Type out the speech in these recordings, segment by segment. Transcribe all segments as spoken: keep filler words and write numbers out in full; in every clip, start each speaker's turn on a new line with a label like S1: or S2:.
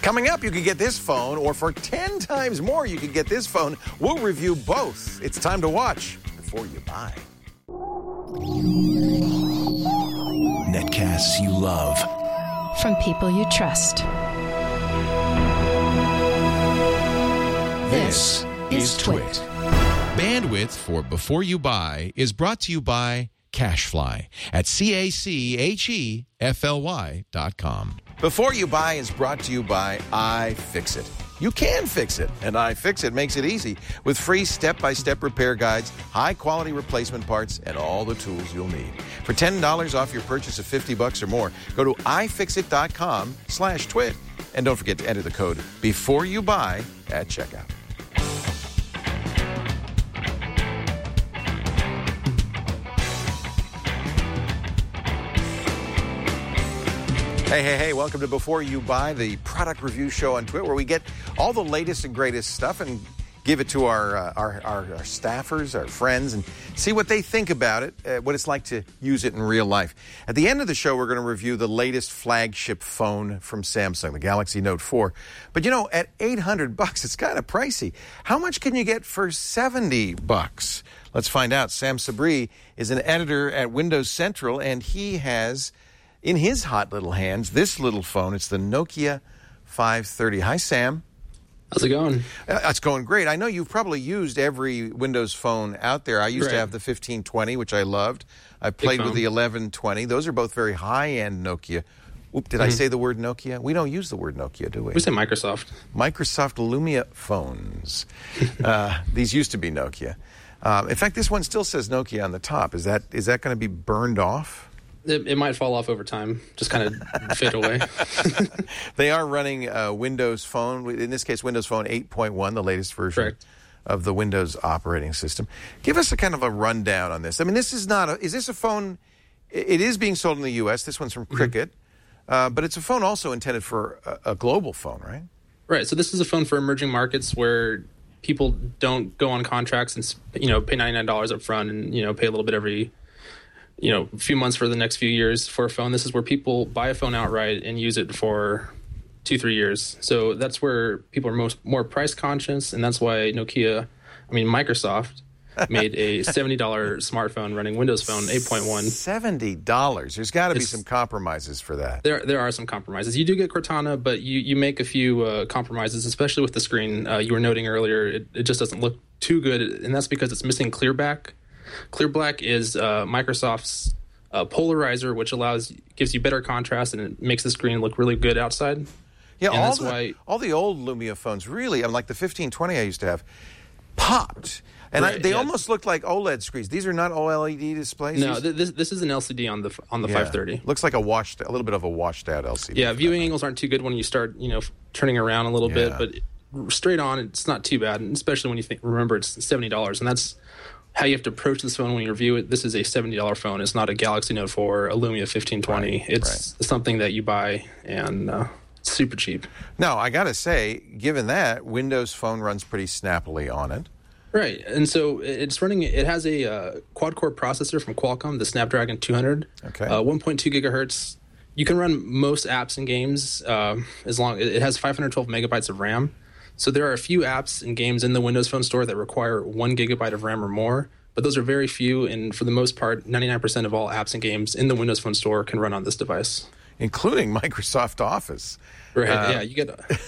S1: Coming up, you can get this phone, or for ten times more, you can get this phone. We'll review both. It's time to watch before you buy.
S2: Netcasts you love.
S3: From people you trust.
S2: This is Twit.
S4: Bandwidth for Before You Buy is brought to you by CashFly at C A C H E F L Y dot com.
S1: Before You Buy is brought to you by iFixit. You can fix it, and iFixit makes it easy with free step-by-step repair guides, high-quality replacement parts, and all the tools you'll need. For ten dollars off your purchase of fifty bucks or more, go to iFixit.com slash twit, and don't forget to enter the code Before You Buy at checkout. Hey, hey, hey, welcome to Before You Buy, the product review show on Twit, where we get all the latest and greatest stuff and give it to our uh, our, our, our staffers, our friends, and see what they think about it, uh, what it's like to use it in real life. At the end of the show, we're going to review the latest flagship phone from Samsung, the Galaxy Note four. But, you know, at eight hundred bucks, it's kind of pricey. How much can you get for seventy bucks? Let's find out. Sam Sabri is an editor at Windows Central, and he has in his hot little hands this little phone. It's the Nokia five thirty. Hi, Sam.
S5: How's it going?
S1: Uh, it's going great. I know you've probably used every Windows phone out there. I used
S5: right.
S1: to have the fifteen twenty, which I loved. I played with the eleven twenty. Those are both very high-end Nokia. Oop, did mm-hmm. I say the word Nokia? We don't use the word Nokia, do we?
S5: We say Microsoft.
S1: Microsoft Lumia phones. uh, these used to be Nokia. Um, in fact, this one still says Nokia on the top. Is that is that going to be burned off?
S5: It, it might fall off over time, just kind of fade away.
S1: They are running uh, Windows Phone, in this case, Windows Phone eight point one, the latest version
S5: Correct.
S1: of the Windows operating system. Give us a kind of a rundown on this. I mean, this is not a, is this a phone, it is being sold in the U S. This one's from Cricket, mm-hmm. uh, but it's a phone also intended for a, a global phone, right?
S5: Right. So this is a phone for emerging markets where people don't go on contracts and, you know, pay ninety-nine dollars up front and, you know, pay a little bit every you know, a few months for the next few years for a phone. This is where people buy a phone outright and use it for two, three years. So that's where people are most more price conscious, and that's why Nokia, I mean Microsoft, made a seventy dollars smartphone running Windows Phone eight point one.
S1: seventy dollars. There's got to be some compromises for that.
S5: There there are some compromises. You do get Cortana, but you, you make a few uh, compromises, especially with the screen. Uh, you were noting earlier, it, it just doesn't look too good, and that's because it's missing clear back. Clear Black is uh, Microsoft's uh, polarizer, which allows gives you better contrast and it makes the screen look really good outside.
S1: Yeah,
S5: and
S1: all
S5: that's
S1: the
S5: why,
S1: all the old Lumia phones really, I mean, like the fifteen twenty I used to have, popped, and
S5: right,
S1: I, they
S5: yeah.
S1: almost looked like OLED screens. These are not O L E D displays.
S5: No,
S1: These,
S5: this this is an L C D on the on the
S1: yeah,
S5: five thirty.
S1: Looks like a washed, a little bit of a washed out L C D.
S5: Yeah, viewing angles aren't too good when you start, you know, turning around a little
S1: Yeah.
S5: bit, but straight on, it's not too bad, and especially when you think remember it's seventy dollars, and that's how you have to approach this phone when you review it. This is a seventy dollars phone. It's not a Galaxy Note four, a Lumia fifteen twenty.
S1: Right,
S5: it's
S1: right.
S5: something that you buy, and uh, it's super cheap.
S1: Now, I got to say, given that, Windows Phone runs pretty snappily on it.
S5: Right, and so it's running. It has a uh, quad-core processor from Qualcomm, the Snapdragon two hundred,
S1: Okay.
S5: uh, one point two gigahertz. You can run most apps and games uh, as long. It has five hundred twelve megabytes of RAM. So there are a few apps and games in the Windows Phone store that require one gigabyte of RAM or more, but those are very few, and for the most part, ninety-nine percent of all apps and games in the Windows Phone store can run on this device.
S1: Including Microsoft Office.
S5: Right,
S1: Uh,
S5: yeah, you get... A,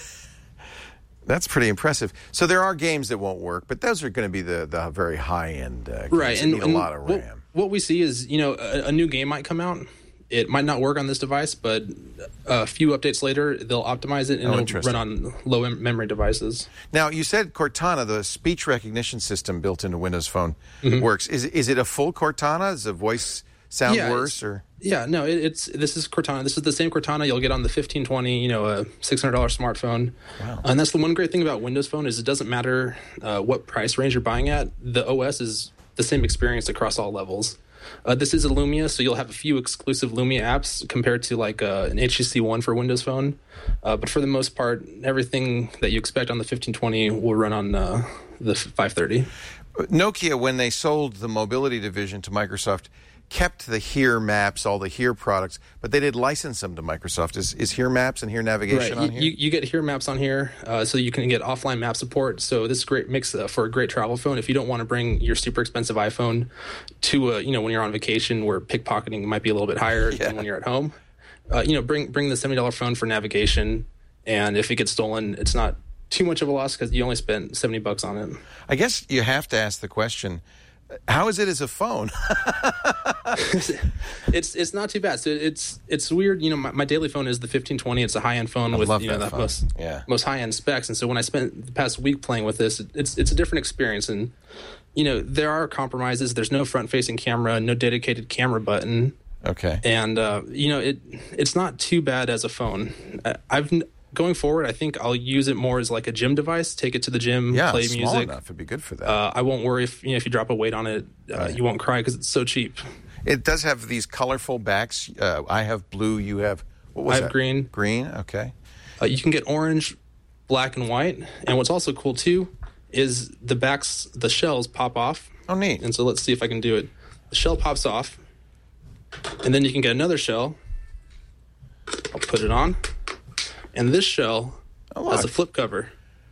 S1: That's pretty impressive. So there are games that won't work, but those are going to be the, the very high-end uh, games
S5: right,
S1: that
S5: and,
S1: need a
S5: and
S1: lot of
S5: what,
S1: RAM.
S5: what we see is, you know, a, a new game might come out. It might not work on this device, but a few updates later, they'll optimize it and
S1: Oh,
S5: it'll run on low em- memory devices.
S1: Now, you said Cortana, the speech recognition system built into Windows Phone,
S5: Mm-hmm.
S1: works. Is is it a full Cortana? Does the voice sound
S5: Yeah,
S1: worse? Or
S5: Yeah, no, it, it's this is Cortana. This is the same Cortana you'll get on the fifteen twenty, you know, a six hundred dollars smartphone.
S1: Wow.
S5: And that's the one great thing about Windows Phone is it doesn't matter uh, what price range you're buying at. The O S is the same experience across all levels. Uh, this is a Lumia, so you'll have a few exclusive Lumia apps compared to like uh, an H T C One for Windows Phone. Uh, but for the most part, everything that you expect on the fifteen twenty will run on uh, the five thirty.
S1: Nokia, when they sold the mobility division to Microsoft, kept the Here Maps, all the Here products, but they did license them to Microsoft. Is is Here Maps and Here Navigation
S5: right.
S1: on
S5: you,
S1: here?
S5: You, you get Here Maps on here, uh, so you can get offline map support. So this is great mix uh, for a great travel phone. If you don't want to bring your super expensive iPhone to, uh, you know, when you're on vacation where pickpocketing might be a little bit higher
S1: Yeah.
S5: than when you're at home, uh, you know, bring bring the seventy dollars phone for navigation. And if it gets stolen, it's not too much of a loss because you only spent seventy bucks on it.
S1: I guess you have to ask the question, how is it as a phone?
S5: it's it's not too bad. So it's it's weird. You know, my, my daily phone is the fifteen twenty. It's a high end phone
S1: I
S5: with
S1: love
S5: you know
S1: that
S5: that
S1: phone.
S5: most
S1: Yeah.
S5: most high end specs. And so when I spent the past week playing with this, it's it's a different experience. And you know, there are compromises. There's no front facing camera, no dedicated camera button.
S1: Okay.
S5: And uh, you know, it it's not too bad as a phone. I, I've going forward, I think I'll use it more as like a gym device. Take it to the gym,
S1: Yeah,
S5: play
S1: small
S5: music.
S1: enough. It'd be good for that.
S5: Uh, I won't worry if you know if you drop a weight on it, uh,
S1: Right.
S5: you won't cry because it's so cheap.
S1: It does have these colorful backs. Uh, I have blue. You have what was
S5: I have
S1: that?
S5: green.
S1: Green. Okay.
S5: Uh, you can get orange, black, and white. And what's also cool too is the backs, the shells pop off.
S1: Oh, neat.
S5: And so let's see if I can do it. The shell pops off, and then you can get another shell. I'll put it on, and this shell
S1: Oh,
S5: has a
S1: look.
S5: flip cover.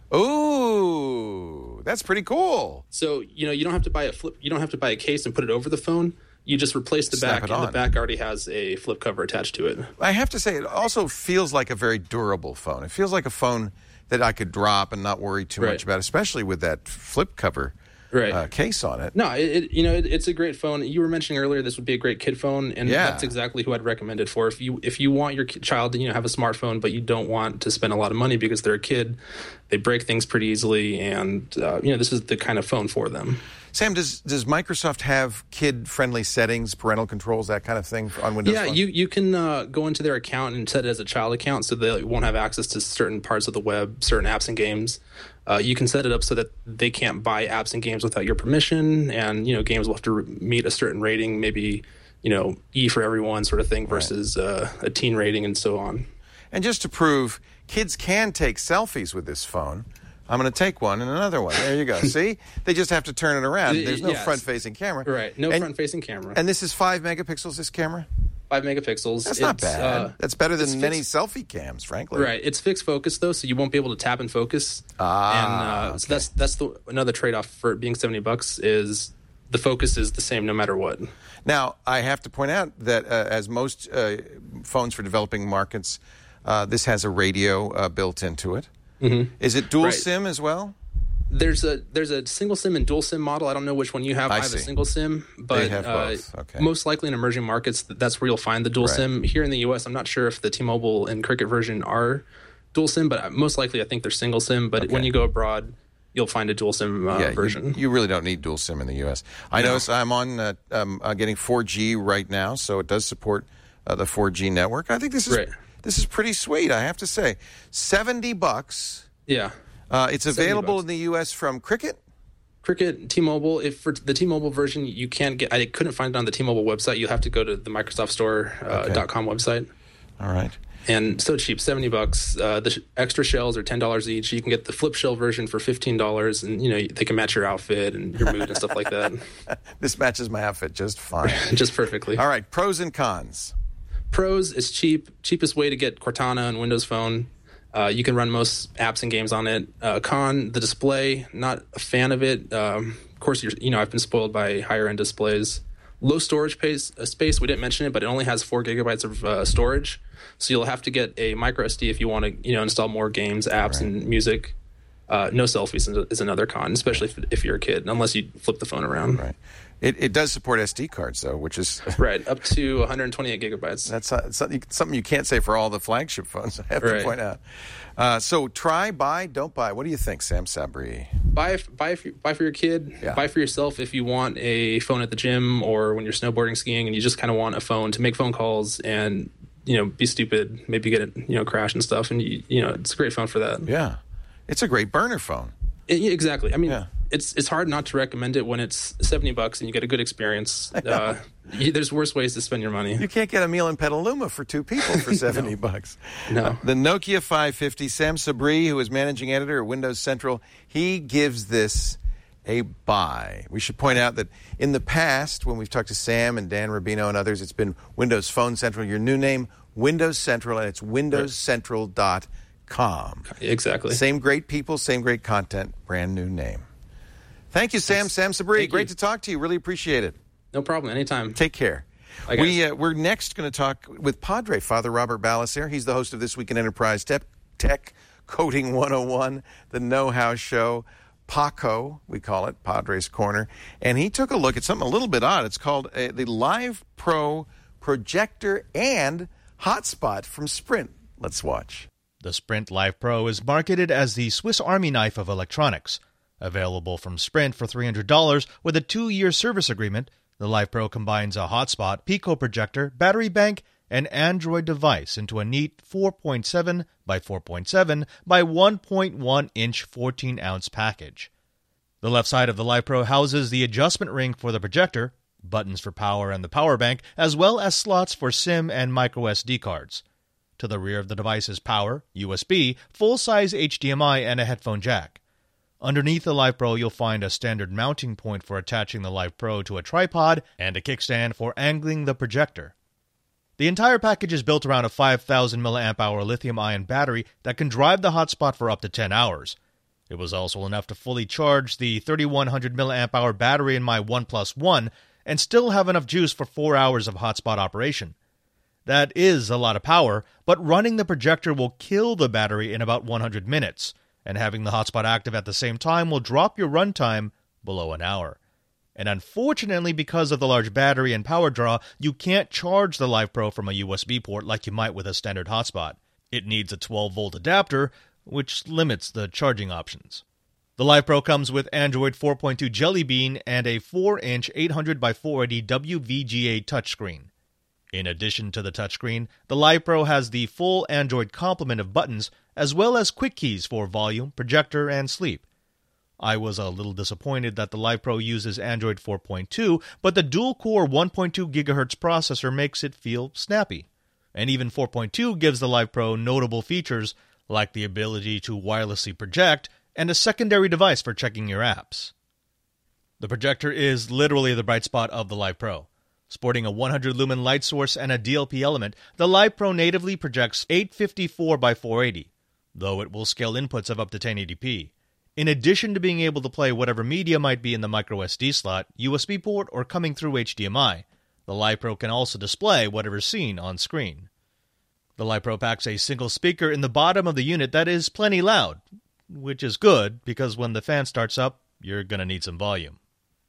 S1: Ooh, that's pretty cool.
S5: So you know you don't have to buy a flip. You don't have to buy a case and put it over the phone. You just replace the
S1: Snap
S5: back,
S1: it
S5: and
S1: on.
S5: the back already has a flip cover attached to it.
S1: I have to say, it also feels like a very durable phone. It feels like a phone that I could drop and not worry too
S5: Right.
S1: much about, especially with that flip cover
S5: Right.
S1: uh, case on it.
S5: No, it, it you know it, it's a great phone. You were mentioning earlier this would be a great kid phone, and
S1: Yeah.
S5: that's exactly who I'd recommend it for. If you if you want your ki- child to you know have a smartphone, but you don't want to spend a lot of money because they're a kid, they break things pretty easily, and uh, you know this is the kind of phone for them.
S1: Sam, does does Microsoft have kid-friendly settings, parental controls, that kind of thing on Windows
S5: Yeah,
S1: Phone?
S5: you you can uh, go into their account and set it as a child account, so they won't have access to certain parts of the web, certain apps and games. Uh, you can set it up so that they can't buy apps and games without your permission, and you know games will have to re- meet a certain rating, maybe you know E for everyone sort of thing versus uh, a teen rating and so on.
S1: And just to prove, kids can take selfies with this phone. I'm going to take one and another one. There you go. See? They just have to turn it around. There's no
S5: Yes.
S1: front-facing camera.
S5: Right, no
S1: And-
S5: front-facing camera.
S1: And this is five megapixels, this camera?
S5: Five megapixels.
S1: That's not
S5: It's,
S1: bad.
S5: uh,
S1: That's better
S5: it's
S1: than many
S5: fixed-
S1: selfie cams, frankly.
S5: Right. It's fixed focus though, so you won't be able to tap and focus.
S1: Ah,
S5: and uh, so that's that's the another trade-off for it being seventy bucks is the focus is the same no matter what.
S1: Now, I have to point out that uh, as most uh, phones for developing markets, uh, this has a radio uh, built into it. Mm-hmm. Is it dual
S5: Right.
S1: SIM as well?
S5: There's a there's a single SIM and dual SIM model. I don't know which one you have.
S1: I
S5: I, have
S1: see.
S5: a single SIM, but
S1: They have
S5: uh,
S1: both. Okay.
S5: most likely in emerging markets, th- that's where you'll find the dual
S1: Right.
S5: SIM. Here in the U S, I'm not sure if the T-Mobile and Cricket version are dual SIM, but most likely I think they're single SIM. But
S1: Okay.
S5: when you go abroad, you'll find a dual SIM uh,
S1: yeah,
S5: version.
S1: You, you really don't need dual SIM in the U S. I
S5: No.
S1: notice I'm on uh, um, uh, getting four G right now, so it does support uh, the four G network. I think this is
S5: Right.
S1: this is pretty sweet. I have to say, seventy bucks.
S5: yeah.
S1: Uh, it's
S5: seventy
S1: available
S5: bucks.
S1: in the U S from Cricket.
S5: Cricket, T-Mobile. If for the T-Mobile version, you can't get. I couldn't find it on the T-Mobile website. You have to go to the Microsoft Store uh,
S1: Okay.
S5: dot com website.
S1: All right.
S5: And so cheap, seventy bucks. Uh, the sh- extra shells are ten dollars each. You can get the flip shell version for fifteen dollars, and you know they can match your outfit and your mood and stuff like that,
S1: This matches my outfit just fine.
S5: just perfectly.
S1: All right, pros and cons.
S5: Pros is cheap, cheapest way to get Cortana and Windows Phone. Uh, you can run most apps and games on it. Uh, con, the display, not a fan of it. Um, of course, you're, you know I've been spoiled by higher end displays. Low storage pace, uh, space. We didn't mention it, but it only has four gigabytes of uh, storage. So you'll have to get a micro S D if you want to, you know, install more games, apps, and music. Uh, no selfies is, is another con, especially if, if you're a kid, unless you flip the phone around.
S1: Right. It, it does support S D cards, though, which is
S5: Right, up to one hundred twenty-eight gigabytes.
S1: that's uh, something, something you can't say for all the flagship phones, I have to
S5: Right.
S1: point out. Uh, so try, buy, don't buy. What do you think, Sam Sabri?
S5: Buy, buy, for, buy for your kid.
S1: Yeah.
S5: Buy for yourself if you want a phone at the gym or when you're snowboarding, skiing, and you just kind of want a phone to make phone calls and you know be stupid, maybe get it you know crash and stuff. And you, you know it's a great phone for that.
S1: Yeah. It's a great burner phone.
S5: It- yeah, exactly. I mean,
S1: Yeah.
S5: it's it's hard not to recommend it when it's seventy bucks and you get a good experience. Uh, you, there's worse ways to spend your money.
S1: You can't get a meal in Petaluma for two people for seventy bucks.
S5: No.
S1: The Nokia five fifty, Sam Sabri, who is managing editor at Windows Central, he gives this a buy. We should point out that in the past, when we've talked to Sam and Dan Rubino and others, it's been Windows Phone Central. Your new name, Windows Central, and it's windows central dot com.
S5: Exactly.
S1: Same great people, same great content, brand new name. Thank you, Sam. Sam Sabri.
S5: Thank
S1: Great
S5: you.
S1: to talk to you. Really appreciate it.
S5: No problem. Anytime.
S1: Take care.
S5: Bye,
S1: We, uh, we're next going to talk with Padre, Father Robert Balassier. He's the host of This Week in Enterprise Tech, Tech Coding one oh one, the know-how show, Paco, we call it, Padre's Corner. And he took a look at something a little bit odd. It's called uh, the Live Pro Projector and Hotspot from Sprint. Let's watch.
S6: The Sprint Live Pro is marketed as the Swiss Army knife of electronics. Available from Sprint for three hundred dollars with a two-year service agreement, the Live Pro combines a hotspot, Pico projector, battery bank, and Android device into a neat four point seven by four point seven by one point one inch fourteen ounce package. The left side of the Live Pro houses the adjustment ring for the projector, buttons for power and the power bank, as well as slots for SIM and micro S D cards. To the rear of the device is power, U S B, full-size H D M I, and a headphone jack. Underneath the Live Pro, you'll find a standard mounting point for attaching the Live Pro to a tripod and a kickstand for angling the projector. The entire package is built around a five thousand milliamp hour lithium-ion battery that can drive the hotspot for up to ten hours. It was also enough to fully charge the thirty-one hundred milliamp hour battery in my OnePlus One and still have enough juice for four hours of hotspot operation. That is a lot of power, but running the projector will kill the battery in about one hundred minutes, and having the hotspot active at the same time will drop your runtime below an hour. And unfortunately, because of the large battery and power draw, you can't charge the Live Pro from a U S B port like you might with a standard hotspot. It needs a twelve volt adapter, which limits the charging options. The Live Pro comes with Android four point two Jelly Bean and a four inch eight hundred by four eighty W V G A touchscreen. In addition to the touchscreen, the Live Pro has the full Android complement of buttons, as well as quick keys for volume, projector, and sleep. I was a little disappointed that the Live Pro uses Android four point two, but the dual-core one point two gigahertz processor makes it feel snappy. And even four point two gives the Live Pro notable features, like the ability to wirelessly project and a secondary device for checking your apps. The projector is literally the bright spot of the Live Pro. Sporting a one hundred lumen light source and a D L P element, the Live Pro natively projects eight fifty-four by four eighty, though it will scale inputs of up to ten eighty p. In addition to being able to play whatever media might be in the micro S D slot, U S B port, or coming through H D M I, the Live Pro can also display whatever's seen on screen. The Live Pro packs a single speaker in the bottom of the unit that is plenty loud, which is good because when the fan starts up, you're going to need some volume.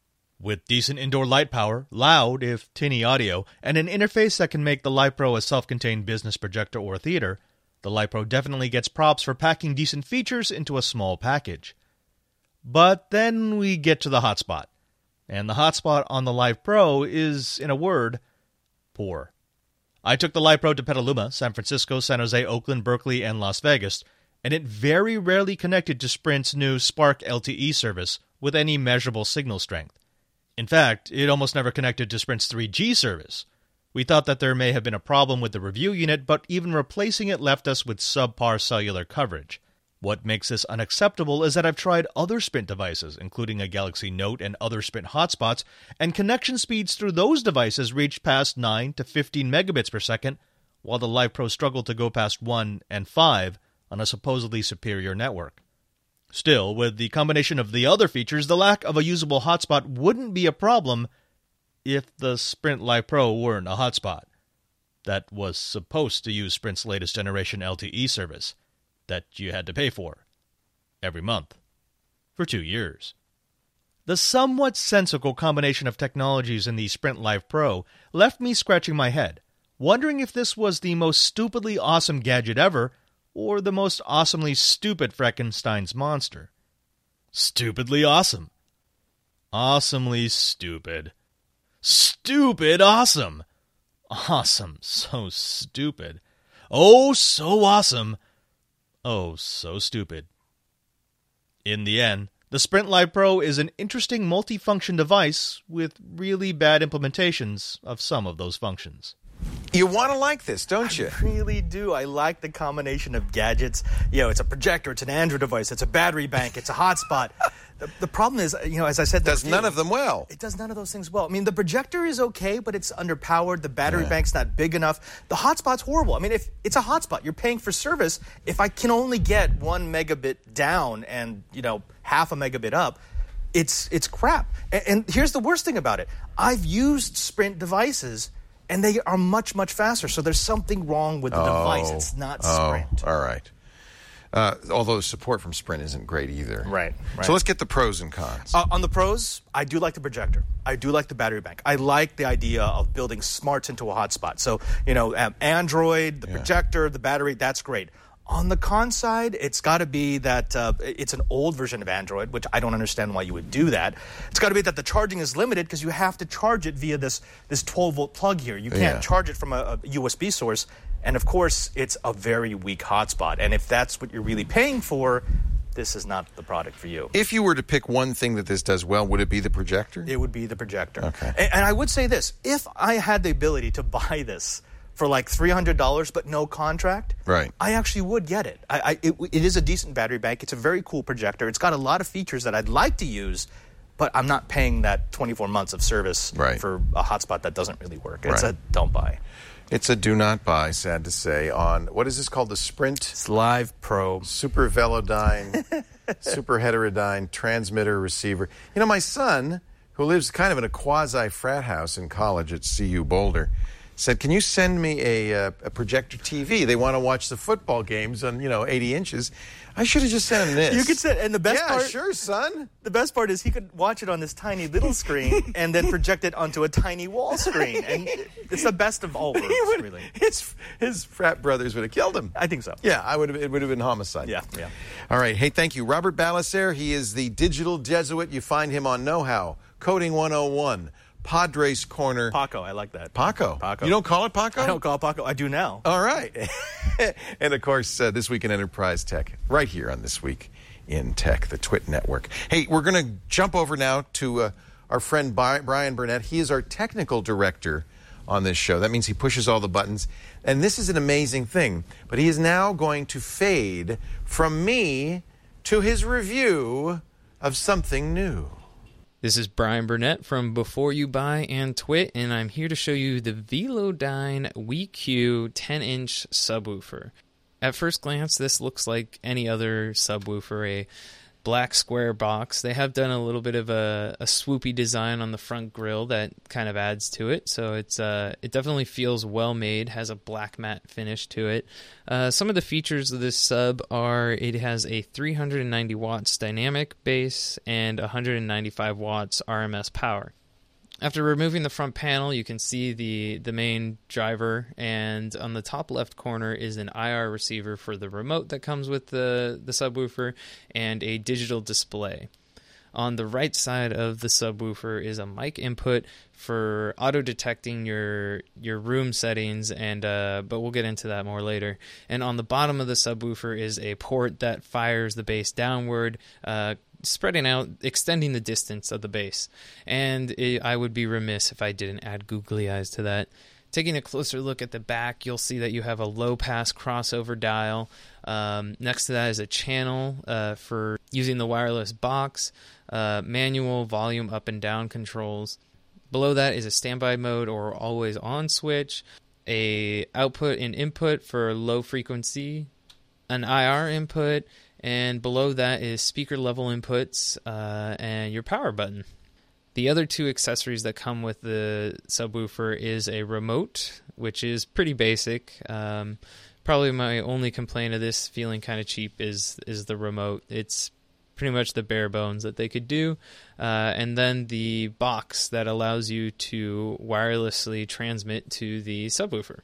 S6: With decent indoor light power, loud if tinny audio, and an interface that can make the Live Pro a self-contained business projector or theater, the Live Pro definitely gets props for packing decent features into a small package. But then we get to the hotspot. And the hotspot on the Live Pro is, in a word, poor. I took the Live Pro to Petaluma, San Francisco, San Jose, Oakland, Berkeley, and Las Vegas, and it very rarely connected to Sprint's new Spark L T E service with any measurable signal strength. In fact, it almost never connected to Sprint's three G service. We thought that there may have been a problem with the review unit, but even replacing it left us with subpar cellular coverage. What makes this unacceptable is that I've tried other Sprint devices, including a Galaxy Note and other Sprint hotspots, and connection speeds through those devices reached past nine to fifteen megabits per second, while the Live Pro struggled to go past one and five on a supposedly superior network. Still, with the combination of the other features, the lack of a usable hotspot wouldn't be a problem if the Sprint Live Pro weren't a hotspot that was supposed to use Sprint's latest generation L T E service that you had to pay for every month for two years. The somewhat sensical combination of technologies in the Sprint Live Pro left me scratching my head, wondering if this was the most stupidly awesome gadget ever or the most awesomely stupid Frankenstein's monster. Stupidly awesome. Awesomely stupid. Stupid awesome. Awesome, so stupid. Oh, so awesome. Oh, so stupid. In the end, the Sprint Live Pro is an interesting multifunction device with really bad implementations of some of those functions.
S1: You want to like this, don't you?
S7: I really do. I like the combination of gadgets. You know, it's a projector, it's an Android device, it's a battery bank, it's a hotspot. The, the problem is, you know, as I said...
S1: It does none of them well.
S7: It does none of those things well. I mean, the projector is okay, but it's underpowered. The battery
S1: yeah.
S7: bank's not big enough. The hotspot's horrible. I mean, if it's a hotspot, you're paying for service. If I can only get one megabit down and, you know, half a megabit up, it's it's crap. And, and here's the worst thing about it. I've used Sprint devices... and they are much, much faster. So there's something wrong with the
S1: oh,
S7: device. It's not Sprint.
S1: Oh, all right. Uh, although support from Sprint isn't great either.
S7: Right, right.
S1: So let's get the pros and cons.
S7: Uh, on the pros, I do like the projector. I do like the battery bank. I like the idea of building smarts into a hotspot. So, you know, um, Android, the
S1: yeah.
S7: projector, the battery, that's great. On the con side, it's got to be that uh, it's an old version of Android, which I don't understand why you would do that. It's got to be that the charging is limited because you have to charge it via this this twelve-volt plug here. You can't
S1: yeah.
S7: charge it from a, a U S B source. And, of course, it's a very weak hotspot. And if that's what you're really paying for, this is not the product for you.
S1: If you were to pick one thing that this does well, would it be the projector?
S7: It would be the projector.
S1: Okay.
S7: And, and I would say this. If I had the ability to buy this for like three hundred dollars but no contract,
S1: right.
S7: I actually would get it. I, I, it. It is a decent battery bank. It's a very cool projector. It's got a lot of features that I'd like to use, but I'm not paying that twenty-four months of service
S1: right.
S7: for a hotspot that doesn't really work. It's
S1: right.
S7: a don't buy.
S1: It's a do not buy, sad to say, on, what is this called, the Sprint?
S7: It's Live Pro.
S1: Super Velodyne, Super Heterodyne transmitter receiver. You know, my son, who lives kind of in a quasi-frat house in college at C U Boulder, said, can you send me a, uh, a projector T V? They want to watch the football games on, you know, eighty inches. I should have just sent him this.
S7: You could send, and the best
S1: yeah,
S7: part...
S1: Yeah, sure, son.
S7: The best part is he could watch it on this tiny little screen and then project it onto a tiny wall screen. And it's the best of all worlds,
S1: would,
S7: really.
S1: His, his frat brothers would have killed him.
S7: I think so.
S1: Yeah, I would have, it would have been homicide.
S7: Yeah, yeah.
S1: All right. Hey, thank you. Robert Balacer, he is the digital Jesuit. You find him on Know How, Coding one oh one, Padres Corner.
S7: Paco, I like that.
S1: Paco.
S7: Paco.
S1: You don't call it Paco?
S7: I don't call it Paco. I do now.
S1: All right. And, of course, uh, This Week in Enterprise Tech, right here on This Week in Tech, the Twit Network. Hey, we're going to jump over now to uh, our friend Brian Burnett. He is our technical director on this show. That means he pushes all the buttons. And this is an amazing thing. But he is now going to fade from me to his review of something new.
S8: This is Brian Burnett from Before You Buy and Twit, and I'm here to show you the Velodyne WeQ ten-inch subwoofer. At first glance, this looks like any other subwoofer, a black square box. They have done a little bit of a, a swoopy design on the front grille that kind of adds to it, so it's uh, it definitely feels well made, has a black matte finish to it. Uh, some of the features of this sub are it has a three hundred ninety watts dynamic base and one hundred ninety-five watts R M S power. After removing the front panel, you can see the, the main driver, and on the top left corner is an I R receiver for the remote that comes with the, the subwoofer and a digital display. On the right side of the subwoofer is a mic input for auto-detecting your your room settings, and uh, but we'll get into that more later. And on the bottom of the subwoofer is a port that fires the bass downward, uh, spreading out, extending the distance of the bass. And it, I would be remiss if I didn't add googly eyes to that. Taking a closer look at the back, you'll see that you have a low-pass crossover dial. Um, next to that is a channel uh, for using the wireless box, uh, manual volume up and down controls. Below that is a standby mode or always on switch, a output and input for low frequency, an I R input, and below that is speaker level inputs uh, and your power button. The other two accessories that come with the subwoofer is a remote, which is pretty basic. Um, probably my only complaint of this feeling kind of cheap is is the remote. It's pretty much the bare bones that they could do. Uh, and then the box that allows you to wirelessly transmit to the subwoofer.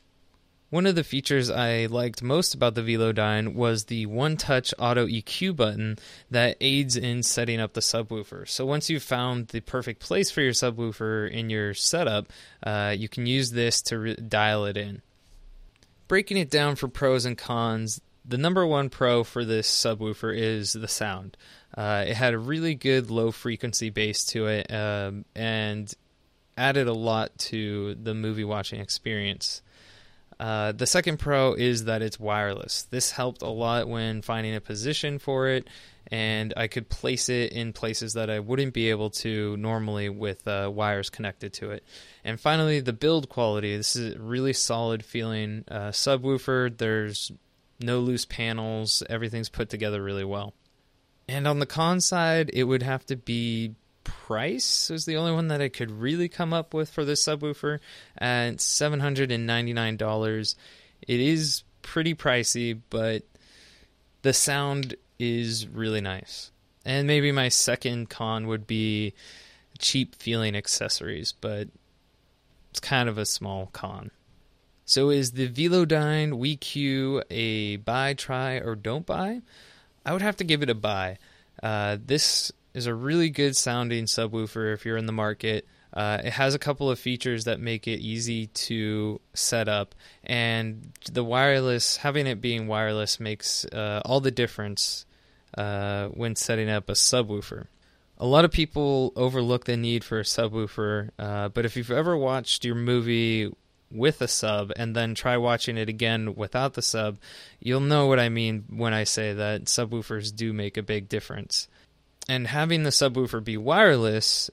S8: One of the features I liked most about the Velodyne was the one-touch auto E Q button that aids in setting up the subwoofer. So once you've found the perfect place for your subwoofer in your setup, uh, you can use this to re- dial it in. Breaking it down for pros and cons, the number one pro for this subwoofer is the sound. Uh, it had a really good low-frequency bass to it, um, and added a lot to the movie watching experience. Uh, the second pro is that it's wireless. This helped a lot when finding a position for it, and I could place it in places that I wouldn't be able to normally with uh, wires connected to it. And finally, the build quality. This is a really solid feeling uh, subwoofer. There's no loose panels. Everything's put together really well. And on the con side, it would have to be price was the only one that I could really come up with for this subwoofer at seven hundred ninety-nine dollars. It is pretty pricey, but the sound is really nice. And maybe my second con would be cheap feeling accessories, but it's kind of a small con. So is the Velodyne Wii Q a buy, try, or don't buy? I would have to give it a buy. Uh, this is a really good sounding subwoofer if you're in the market. Uh, it has a couple of features that make it easy to set up, and the wireless, having it being wireless makes uh, all the difference uh, when setting up a subwoofer. A lot of people overlook the need for a subwoofer, uh, but if you've ever watched your movie with a sub and then try watching it again without the sub, you'll know what I mean when I say that subwoofers do make a big difference. And having the subwoofer be wireless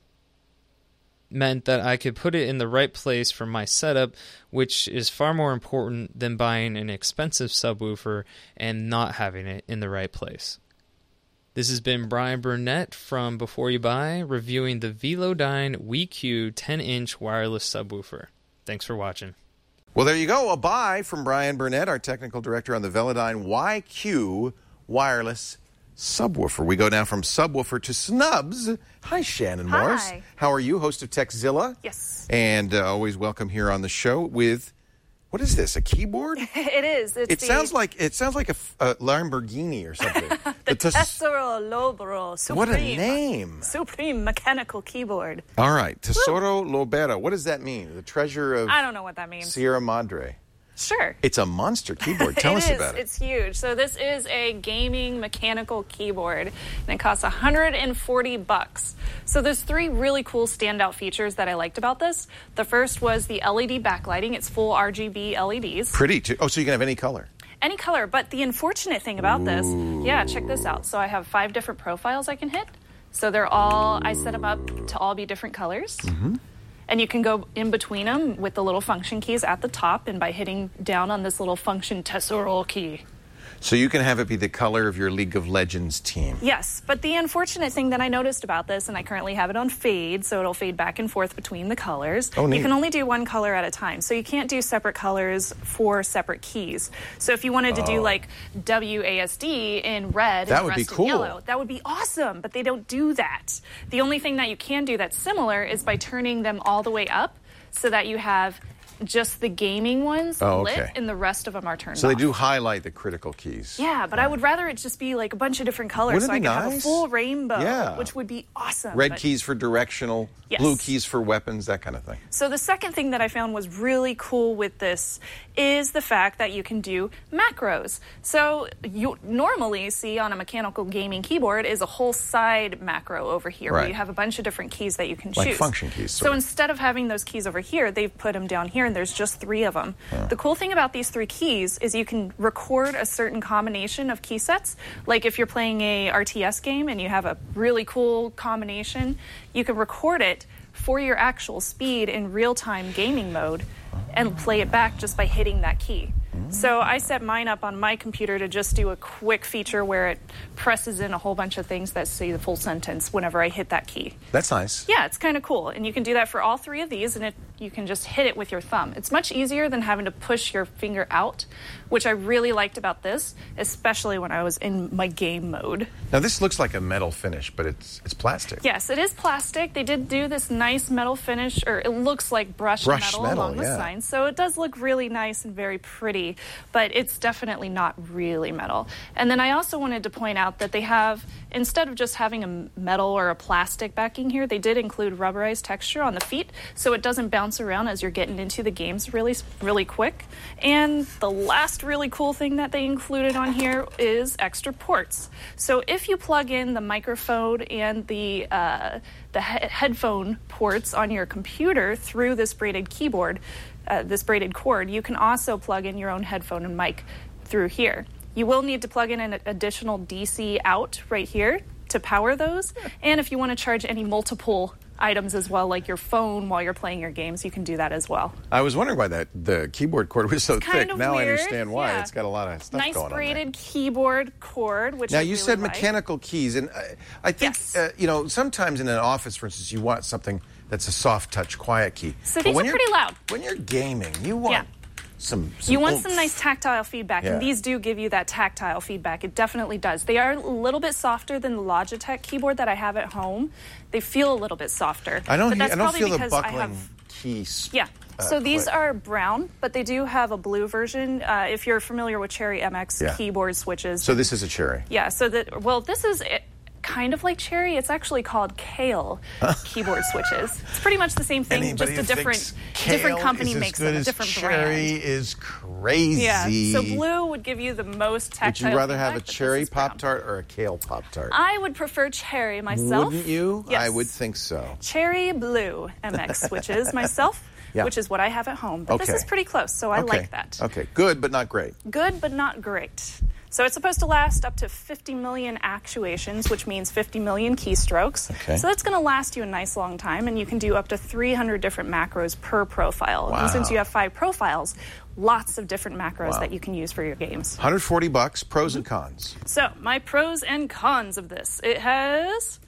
S8: meant that I could put it in the right place for my setup, which is far more important than buying an expensive subwoofer and not having it in the right place. This has been Brian Burnett from Before You Buy, reviewing the Velodyne Wii Q ten-inch wireless subwoofer. Thanks for watching.
S1: Well, there you go. A buy from Brian Burnett, our technical director on the Velodyne Wii Q wireless subwoofer. We go now from subwoofer to snubs. Hi, Shannon
S9: Hi.
S1: Morris. How are you? Host of Techzilla.
S9: Yes.
S1: And uh, always welcome here on the show with, what is this, a keyboard?
S9: It is. It's
S1: it
S9: the,
S1: sounds like it sounds like a, a Lamborghini or something.
S9: the,
S1: the tes-
S9: Tesoro Lobero Supreme.
S1: What a name.
S9: Supreme mechanical keyboard.
S1: All right. Tesoro Lobero. What does that mean? The treasure of
S9: I don't know what that means.
S1: Sierra Madre.
S9: Sure.
S1: It's a monster keyboard. Tell
S9: it
S1: us
S9: is.
S1: about it.
S9: It's huge. So this is a gaming mechanical keyboard, and it costs one hundred forty bucks. So there's three really cool standout features that I liked about this. The first was the L E D backlighting. It's full R G B L E Ds.
S1: Pretty, too. Oh, so you can have any color.
S9: Any color, but the unfortunate thing about this, yeah, check this out. So I have five different profiles I can hit. So they're all, I set them up to all be different colors.
S1: Mm-hmm.
S9: And you can go in between them with the little function keys at the top and by hitting down on this little function Tesoro key.
S1: So you can have it be the color of your League of Legends team.
S9: Yes, but the unfortunate thing that I noticed about this, and I currently have it on fade, so it'll fade back and forth between the colors.
S1: Oh, neat.
S9: You can only do one color at a time, so you can't do separate colors for separate keys. So if you wanted to
S1: Oh.
S9: do like W A S D in red
S1: That
S9: and
S1: would
S9: the
S1: be
S9: rest in
S1: cool.
S9: yellow, that would be awesome, but they don't do that. The only thing that you can do that's similar is by turning them all the way up so that you have just the gaming ones
S1: Oh,
S9: lit
S1: okay.
S9: and the rest of them are turned
S1: So
S9: off.
S1: they do highlight the critical keys.
S9: Yeah, but I would rather it just be like a bunch of different colors
S1: Wouldn't
S9: so
S1: it
S9: I
S1: be
S9: could have a
S1: nice?
S9: full rainbow,
S1: Yeah.
S9: which would be awesome.
S1: Red
S9: but-
S1: keys for directional,
S9: Yes.
S1: blue keys for weapons, that kind of thing.
S9: So the second thing that I found was really cool with this is the fact that you can do macros. So you normally see on a mechanical gaming keyboard is a whole side macro over here where
S1: Right.
S9: you have a bunch of different keys that you can
S1: Like
S9: choose.
S1: function keys,
S9: So
S1: sort of.
S9: instead of having those keys over here, they've put them down here and there's just three of them. The cool thing about these three keys is you can record a certain combination of key sets. Like if you're playing a R T S game and you have a really cool combination, you can record it for your actual speed in real-time gaming mode and play it back just by hitting that key. So I set mine up on my computer to just do a quick feature where it presses in a whole bunch of things that say the full sentence whenever I hit that key.
S1: That's nice.
S9: Yeah, it's kind of cool. And you can do that for all three of these, and it, you can just hit it with your thumb. It's much easier than having to push your finger out, which I really liked about this, especially when I was in my game mode.
S1: Now this looks like a metal finish, but it's it's plastic.
S9: Yes, it is plastic. They did do this nice metal finish, or it looks like brushed,
S1: Brushed
S9: metal,
S1: metal,
S9: along the
S1: yeah.
S9: sign. So it does look really nice and very pretty, but it's definitely not really metal. And then I also wanted to point out that they have, instead of just having a metal or a plastic backing here, they did include rubberized texture on the feet, so it doesn't bounce bounce around as you're getting into the games really, really quick. And the last really cool thing that they included on here is extra ports. So if you plug in the microphone and the uh, the he- headphone ports on your computer through this braided keyboard, uh, this braided cord, you can also plug in your own headphone and mic through here. You will need to plug in an additional D C out right here to power those. And if you want to charge any multiple items as well, like your phone while you're playing your games, you can do that as well.
S1: I was wondering why that the keyboard cord was so
S9: It's kind
S1: thick.
S9: of
S1: Now
S9: weird.
S1: I understand why.
S9: Yeah.
S1: It's got a lot of stuff
S9: Nice
S1: going on there.
S9: braided keyboard cord, which
S1: Now,
S9: I
S1: you
S9: really
S1: said
S9: like.
S1: mechanical keys, and I, I think,
S9: Yes.
S1: uh, you know, sometimes in an office, for instance, you want something that's a soft touch, quiet key.
S9: So
S1: But
S9: these
S1: when
S9: are
S1: you're-
S9: pretty loud.
S1: When you're gaming, you want
S9: Yeah.
S1: some, some
S9: You want
S1: oomph.
S9: some nice tactile feedback,
S1: Yeah.
S9: and these do give you that tactile feedback. It definitely does. They are a little bit softer than the Logitech keyboard that I have at home. They feel a little bit softer.
S1: I don't,
S9: but that's
S1: I don't
S9: probably
S1: feel the
S9: because I
S1: buckling
S9: have
S1: keys.
S9: Yeah.
S1: uh,
S9: So these
S1: click.
S9: are brown, but they do have a blue version. Uh, if you're familiar with Cherry M X
S1: Yeah.
S9: keyboard switches.
S1: So this is a Cherry.
S9: Yeah. So that well, this is it, kind of like Cherry. It's actually called Kale keyboard switches. It's pretty much the same thing,
S1: Anybody
S9: just a
S1: who
S9: different
S1: thinks
S9: different
S1: kale
S9: company
S1: is as
S9: makes
S1: good
S9: them, a
S1: as
S9: different
S1: Cherry
S9: brand.
S1: is crazy.
S9: Yeah. So blue would give you the most
S1: Would
S9: tactile.
S1: you rather have a
S9: feedback, but this
S1: Cherry
S9: is brown.
S1: Pop Tart or a Kale Pop Tart?
S9: I would prefer Cherry myself.
S1: Wouldn't you?
S9: Yes.
S1: I would think so.
S9: Cherry blue M X switches myself,
S1: Yeah.
S9: which is what I have at home. But this
S1: Okay.
S9: is pretty close, so I
S1: okay.
S9: like that.
S1: Okay, good, but not great.
S9: Good, but not great. So it's supposed to last up to fifty million actuations, which means fifty million keystrokes.
S1: Okay.
S9: So that's going to last you a nice long time, and you can do up to three hundred different macros per profile.
S1: Wow.
S9: And since you have five profiles, lots of different macros
S1: Wow.
S9: that you can use for your games.
S1: one hundred forty bucks, pros and
S9: Mm-hmm.
S1: cons.
S9: So my pros and cons of this. It has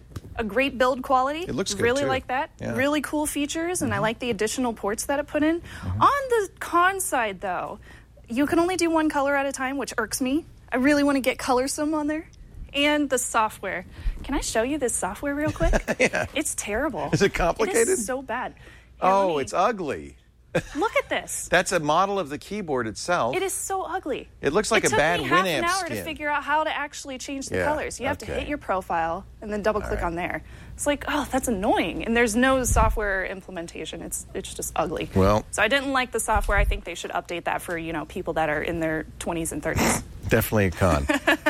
S9: a great build quality.
S1: It looks good,
S9: Really
S1: too.
S9: like that.
S1: Yeah.
S9: Really cool features, and I like the additional ports that it put in.
S1: Mm-hmm.
S9: On the con side, though, you can only do one color at a time, which irks me. I really want to get colorsome on there. And the software. Can I show you this software real quick?
S1: Yeah.
S9: It's terrible.
S1: Is it complicated?
S9: It is so bad. Here,
S1: Oh,
S9: let me-
S1: it's ugly.
S9: Look at this.
S1: That's a model of the keyboard itself.
S9: It is so ugly.
S1: It looks like
S9: it
S1: a bad
S9: took me half an
S1: Winamp
S9: hour
S1: skin.
S9: to figure out how to actually change the
S1: Yeah,
S9: colors. You have to
S1: okay.
S9: hit your profile and then double click
S1: right.
S9: on there. It's like, oh, that's annoying. And there's no software implementation. It's it's just ugly.
S1: Well-
S9: so I didn't like the software. I think they should update that for, you know, people that are in their twenties and thirties.
S1: Definitely a con.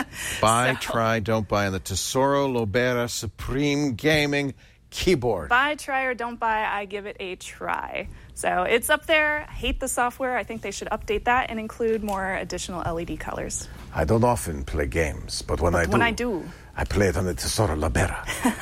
S1: Buy,
S9: So-
S1: try, don't buy on the Tesoro Lobera Supreme Gaming keyboard.
S9: Buy, try, or don't buy, I give it a try. So it's up there. I hate the software. I think they should update that and include more additional L E D colors.
S1: I don't often play games, but when I do,
S9: when I do.
S1: I play it on the Tesoro Lobera.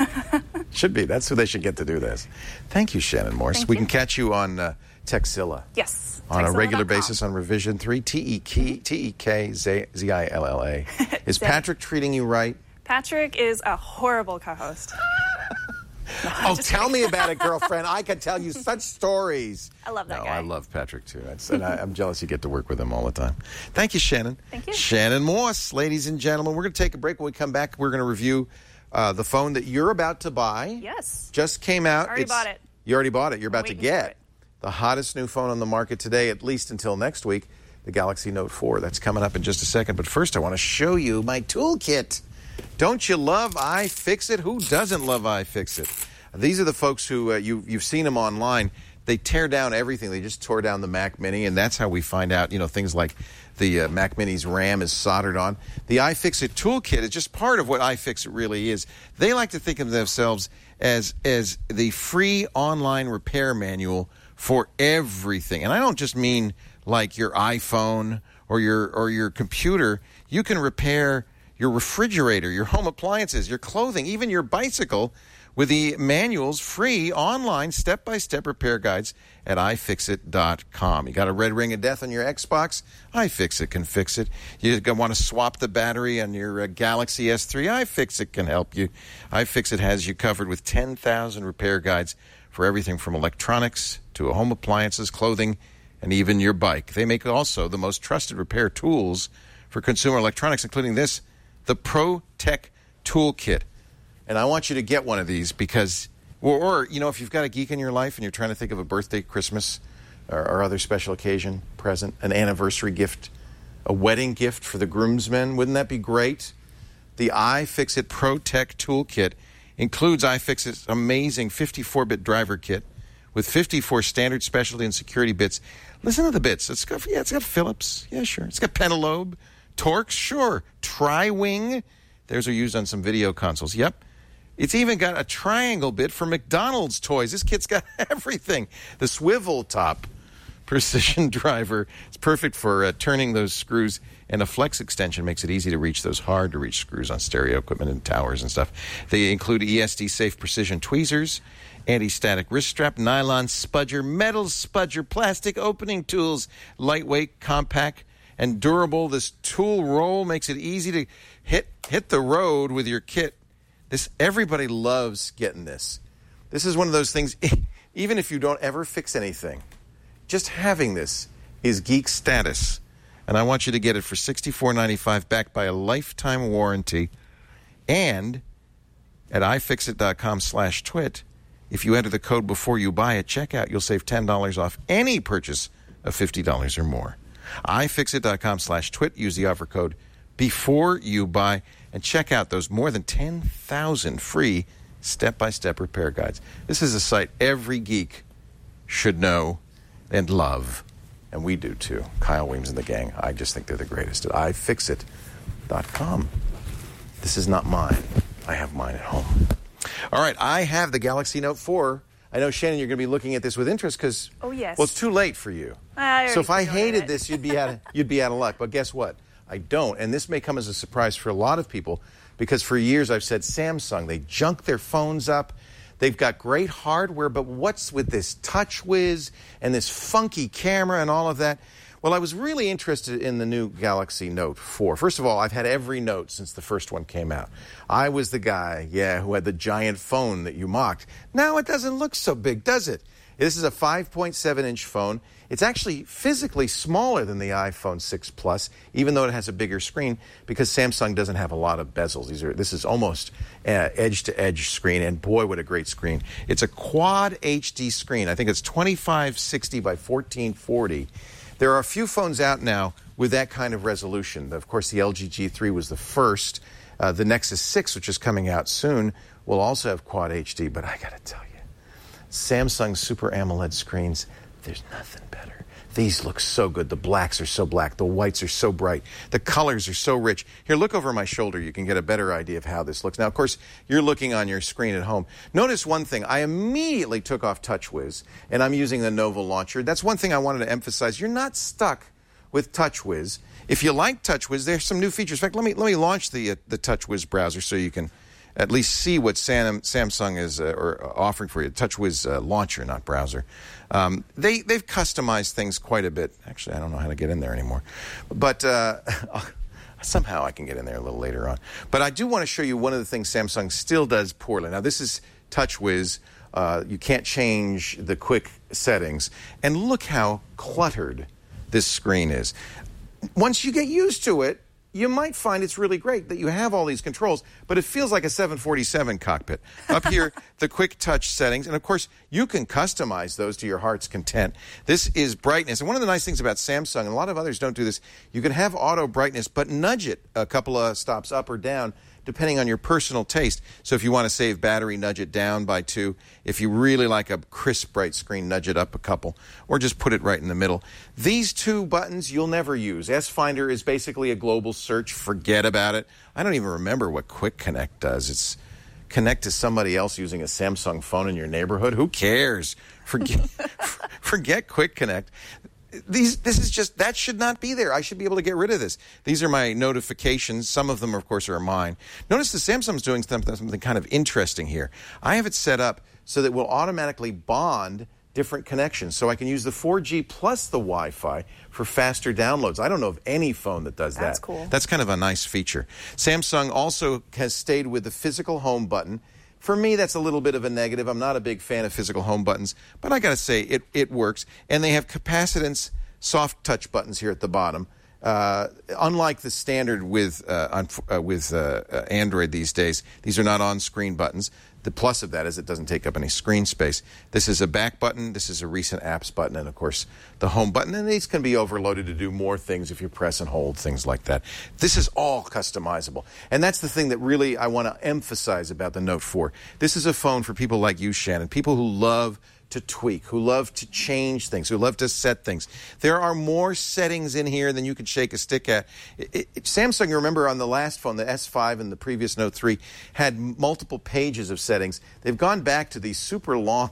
S1: Should be. That's who they should get to do this. Thank you, Shannon Morse.
S9: Thank
S1: we
S9: you.
S1: can catch you on uh, Texilla.
S9: Yes.
S1: On a
S9: Texilla
S1: regular
S9: dot com.
S1: basis on Revision three, T E K, T E K Z I L L A. Is
S9: Zay.
S1: Patrick treating you right?
S9: Patrick is a horrible co-host.
S1: Oh, tell me about it, girlfriend. I can tell you such stories.
S9: I love that
S1: no,
S9: guy.
S1: I love Patrick, too. That's, and I, I'm jealous you get to work with him all the time. Thank you, Shannon.
S9: Thank you.
S1: Shannon Morse, ladies and gentlemen. We're going to take a break. When we come back, we're going to review uh, the phone that you're about to buy.
S9: Yes.
S1: Just came out.
S9: Already
S1: It's-
S9: bought it.
S1: You already bought it. You're about to
S9: waiting for
S1: get
S9: it.
S1: the hottest new phone on the market today, at least until next week, the Galaxy Note four. That's coming up in just a second. But first, I want to show you my toolkit. Don't you love iFixit? Who doesn't love iFixit? These are the folks who, uh, you, you've seen them online. They tear down everything. They just tore down the Mac Mini, and that's how we find out, you know, things like the uh, Mac Mini's RAM is soldered on. The iFixit toolkit is just part of what iFixit really is. They like to think of themselves as as the free online repair manual for everything. And I don't just mean like your iPhone or your or your computer. You can repair your refrigerator, your home appliances, your clothing, even your bicycle with the manuals, free online step-by-step repair guides at i fix it dot com. You got a red ring of death on your Xbox? iFixit can fix it. You want to swap the battery on your uh, Galaxy S three? iFixit can help you. iFixit has you covered with ten thousand repair guides for everything from electronics to home appliances, clothing, and even your bike. They make also the most trusted repair tools for consumer electronics, including this, the ProTech Toolkit. And I want you to get one of these because, or, or, you know, if you've got a geek in your life and you're trying to think of a birthday, Christmas, or, or other special occasion, present, an anniversary gift, a wedding gift for the groomsmen, wouldn't that be great? The iFixit ProTech Toolkit includes iFixit's amazing fifty-four bit driver kit with fifty-four standard, specialty, and security bits. Listen to the bits. It's got, yeah, it's got Philips. Yeah, sure. It's got Pentalobe. Torx, sure. Tri-Wing. Those are used on some video consoles. Yep. It's even got a triangle bit for McDonald's toys. This kit's got everything. The swivel top precision driver. It's perfect for uh, turning those screws, and a flex extension makes it easy to reach those hard-to-reach screws on stereo equipment and towers and stuff. They include E S D-safe precision tweezers, anti-static wrist strap, nylon spudger, metal spudger, plastic opening tools, lightweight, compact, and durable. This tool roll makes it easy to hit hit the road with your kit. This everybody loves getting this. This is one of those things, even if you don't ever fix anything, just having this is geek status. And I want you to get it for sixty-four ninety-five, backed by a lifetime warranty. And at ifixit.com slash twit, if you enter the code before you buy at checkout, you'll save ten dollars off any purchase of fifty dollars or more. ifixit.com slash twit. Use the offer code before you buy and check out those more than ten thousand free step-by-step repair guides. This is a site every geek should know and love. And we do, too. Kyle Weems and the gang. I just think they're the greatest at i fix it dot com. This is not mine. I have mine at home. All right, I have the Galaxy Note four. I know, Shannon, you're going to be looking at this with interest because,
S9: oh, yes.
S1: well, it's too late for you.
S9: I
S1: so if I hated
S9: it.
S1: this, you'd be out of, you'd be out of luck. But guess what? I don't. And this may come as a surprise for a lot of people because for years I've said Samsung, they junk their phones up. They've got great hardware, but what's with this TouchWiz and this funky camera and all of that? Well, I was really interested in the new Galaxy Note four. First of all, I've had every Note since the first one came out. I was the guy, yeah, who had the giant phone that you mocked. Now it doesn't look so big, does it? This is a five point seven inch phone. It's actually physically smaller than the iPhone six Plus, even though it has a bigger screen, because Samsung doesn't have a lot of bezels. These are this is almost uh, edge-to-edge screen, and boy, what a great screen. It's a Quad H D screen. I think it's twenty-five sixty by fourteen forty. There are a few phones out now with that kind of resolution. Of course, the L G G three was the first. Uh, the Nexus six, which is coming out soon, will also have Quad H D, but I got to tell you, Samsung Super AMOLED screens, there's nothing better. These look so good. The blacks are so black. The whites are so bright. The colors are so rich. Here, look over my shoulder. You can get a better idea of how this looks. Now, of course, you're looking on your screen at home. Notice one thing. I immediately took off TouchWiz, and I'm using the Nova launcher. That's one thing I wanted to emphasize. You're not stuck with TouchWiz. If you like TouchWiz, there's some new features. In fact, let me let me launch the uh, the TouchWiz browser so you can at least see what Sam, Samsung is uh, or offering for you. TouchWiz uh, launcher, not browser. Um, they, they've customized things quite a bit. Actually, I don't know how to get in there anymore. But uh, somehow I can get in there a little later on. But I do want to show you one of the things Samsung still does poorly. Now, this is TouchWiz. Uh, you can't change the quick settings. And look how cluttered this screen is. Once you get used to it, you might find it's really great that you have all these controls, but it feels like a seven forty-seven cockpit. Up here, the quick touch settings, and of course, you can customize those to your heart's content. This is brightness, and one of the nice things about Samsung, and a lot of others don't do this, you can have auto brightness, but nudge it a couple of stops up or down, depending on your personal taste. So if you want to save battery, nudge it down by two. If you really like a crisp, bright screen, nudge it up a couple, or just put it right in the middle. These two buttons you'll never use. S-Finder is basically a global search. Forget about it. I don't even remember what Quick Connect does. It's connect to somebody else using a Samsung phone in your neighborhood. Who cares? Forget, forget Quick Connect. These, this is just, that should not be there. I should be able to get rid of this. These are my notifications. Some of them, of course, are mine. Notice the Samsung's doing something, something kind of interesting here. I have it set up so that it will automatically bond different connections. So I can use the four G plus the Wi-Fi for faster downloads. I don't know of any phone that does that.
S9: That's cool.
S1: That's kind of a nice feature. Samsung also has stayed with the physical home button. For me, that's a little bit of a negative. I'm not a big fan of physical home buttons, but I got to say, it, it works. And they have capacitance soft touch buttons here at the bottom. Uh, unlike the standard with uh, on, uh, with uh, uh, Android these days, these are not on-screen buttons. The plus of that is it doesn't take up any screen space. This is a back button. This is a recent apps button. And, of course, the home button. And these can be overloaded to do more things if you press and hold, things like that. This is all customizable. And that's the thing that really I want to emphasize about the Note four. This is a phone for people like you, Shannon, people who love to tweak, who love to change things, who love to set things. There are more settings in here than you could shake a stick at. It, it, Samsung, you remember on the last phone, the S five and the previous Note three, had multiple pages of settings. They've gone back to these super long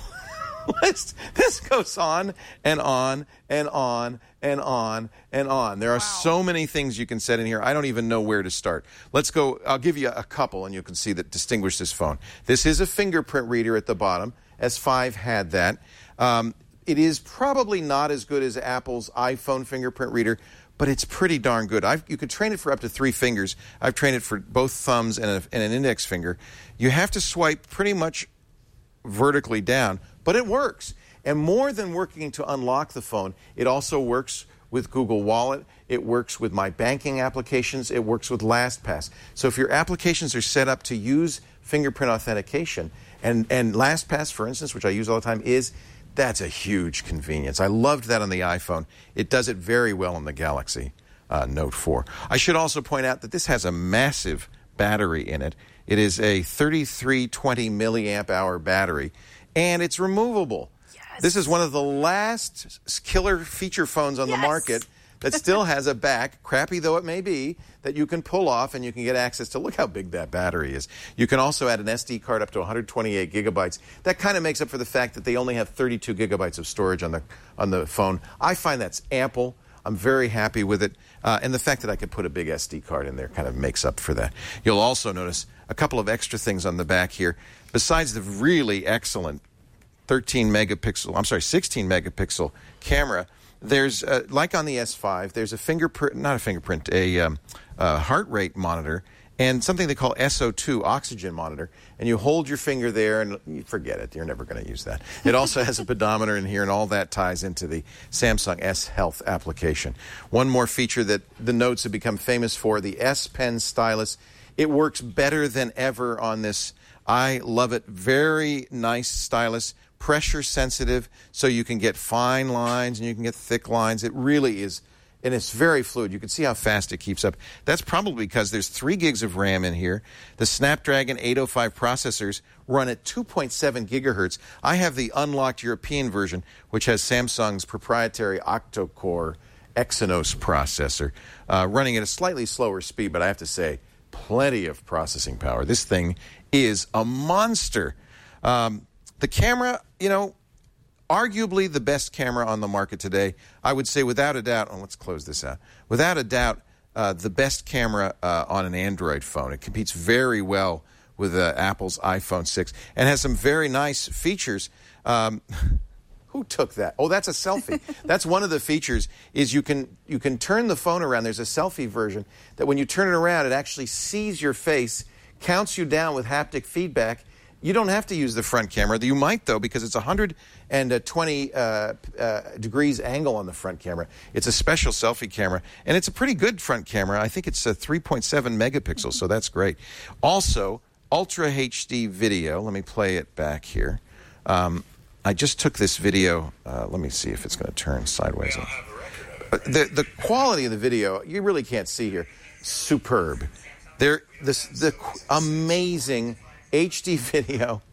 S1: lists. This goes on and on and on and on and on. There are wow. so many things you can set in here. I don't even know where to start. Let's go. I'll give you a couple, and you can see that distinguish this phone. This is a fingerprint reader at the bottom. S five had that. Um, it is probably not as good as Apple's iPhone fingerprint reader, but it's pretty darn good. I've, you could train it for up to three fingers. I've trained it for both thumbs and, a, and an index finger. You have to swipe pretty much vertically down, but it works. And more than working to unlock the phone, it also works with Google Wallet. It works with my banking applications. It works with LastPass. So if your applications are set up to use fingerprint authentication, and, and LastPass, for instance, which I use all the time, is that's a huge convenience. I loved that on the iPhone. It does it very well on the Galaxy uh, Note four. I should also point out that this has a massive battery in it. It is a thirty-three twenty milliamp hour battery, and it's removable. Yes. This is one of the last killer feature phones on yes. the market that still has a back, crappy though it may be, that you can pull off and you can get access to. Look how big that battery is. You can also add an S D card up to one hundred twenty-eight gigabytes. That kind of makes up for the fact that they only have thirty-two gigabytes of storage on the on the phone. I find that's ample. I'm very happy with it. Uh, and the fact that I could put a big S D card in there kind of makes up for that. You'll also notice a couple of extra things on the back here. Besides the really excellent thirteen megapixel, I'm sorry, sixteen megapixel camera, there's, uh, like on the S five, there's a fingerprint, not a fingerprint, a, um, a heart rate monitor and something they call S O two, oxygen monitor. And you hold your finger there and you forget it. You're never going to use that. It also has a pedometer in here, and all that ties into the Samsung S Health application. One more feature that the Notes have become famous for, the S Pen stylus. It works better than ever on this. I love it. Very nice stylus. Pressure sensitive, so you can get fine lines and you can get thick lines. It really is, and it's very fluid. You can see how fast it keeps up. That's probably because there's three gigs of RAM in here. The Snapdragon eight oh five processors run at two point seven gigahertz. I have the unlocked European version, which has Samsung's proprietary octa-core Exynos processor, uh, running at a slightly slower speed, but I have to say, plenty of processing power. This thing is a monster. Um, The camera, you know, arguably the best camera on the market today. I would say without a doubt, oh, let's close this out. Without a doubt, uh, the best camera uh, on an Android phone. It competes very well with uh, Apple's iPhone six and has some very nice features. Um, who took that? Oh, that's a selfie. That's one of the features is you can, you can turn the phone around. There's a selfie version that when you turn it around, it actually sees your face, counts you down with haptic feedback. You don't have to use the front camera. You might, though, because it's one hundred twenty uh, uh, degrees angle on the front camera. It's a special selfie camera, and it's a pretty good front camera. I think it's a three point seven megapixels, so that's great. Also, Ultra H D video. Let me play it back here. Um, I just took this video. Uh, let me see if it's going to turn sideways. The, the quality of the video, you really can't see here. Superb. There, this, the amazing H D video.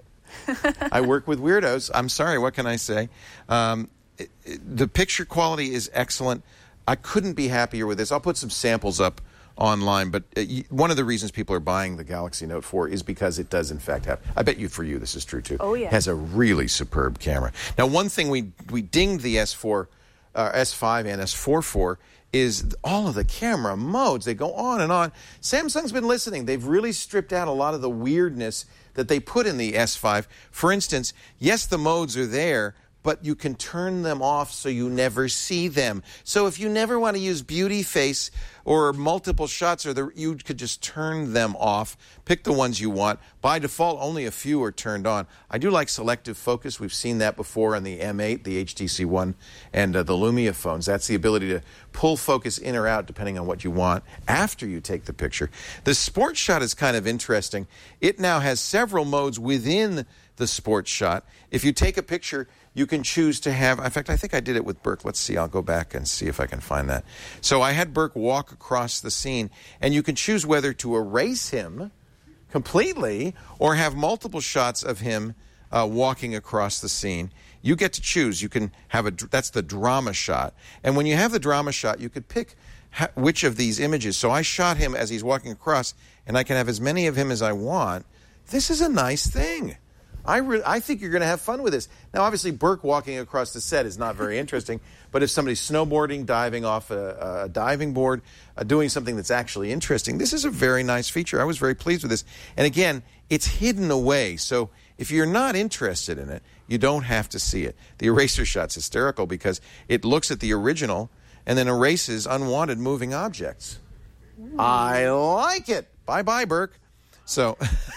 S1: I work with weirdos. I'm sorry, what can I say? Um, it, it, the picture quality is excellent. I couldn't be happier with this. I'll put some samples up online, but uh, one of the reasons people are buying the Galaxy Note four is because it does, in fact, have, I bet you for you this is true too,
S9: oh, yeah.
S1: has a really superb camera. Now, one thing we, we dinged the S four, uh, S five and S four for is all of the camera modes. They go on and on. Samsung's been listening. They've really stripped out a lot of the weirdness that they put in the S five. For instance, yes, the modes are there, but you can turn them off so you never see them. So if you never want to use beauty face or multiple shots, or the, you could just turn them off, pick the ones you want. By default, only a few are turned on. I do like selective focus. We've seen that before on the M eight, the H T C One, and uh, the Lumia phones. That's the ability to pull focus in or out depending on what you want after you take the picture. The sports shot is kind of interesting. It now has several modes within the sports shot. If you take a picture, you can choose to have, in fact, I think I did it with Burke. Let's see, I'll go back and see if I can find that. So I had Burke walk across the scene, and you can choose whether to erase him completely or have multiple shots of him uh, walking across the scene. You get to choose. You can have a, that's the drama shot. And when you have the drama shot, you could pick ha- which of these images. So I shot him as he's walking across, and I can have as many of him as I want. This is a nice thing. I, re- I think you're going to have fun with this. Now, obviously, Burke walking across the set is not very interesting, but if somebody's snowboarding, diving off a, a diving board, uh, doing something that's actually interesting, this is a very nice feature. I was very pleased with this. And again, it's hidden away, so if you're not interested in it, you don't have to see it. The eraser shot's hysterical because it looks at the original and then erases unwanted moving objects. Ooh. I like it. Bye-bye, Burke. So...